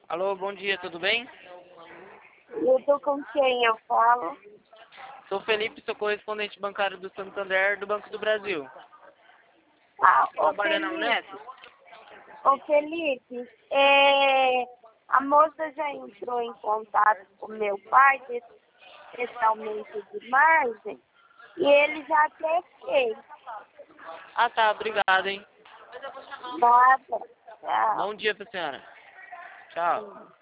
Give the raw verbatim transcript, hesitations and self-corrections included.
Alô, bom dia, tudo bem? Eu tô com quem eu falo? Sou Felipe, sou correspondente bancário do Santander, do Banco do Brasil. Ah, ô Trabalha na Felipe, Unesco? ô Felipe, é, a moça já entrou em contato com meu pai desse desse aumento de margem e ele já até fez. Ah, tá, obrigado, hein? Nada. Tchau. Bom dia pra senhora. Tchau.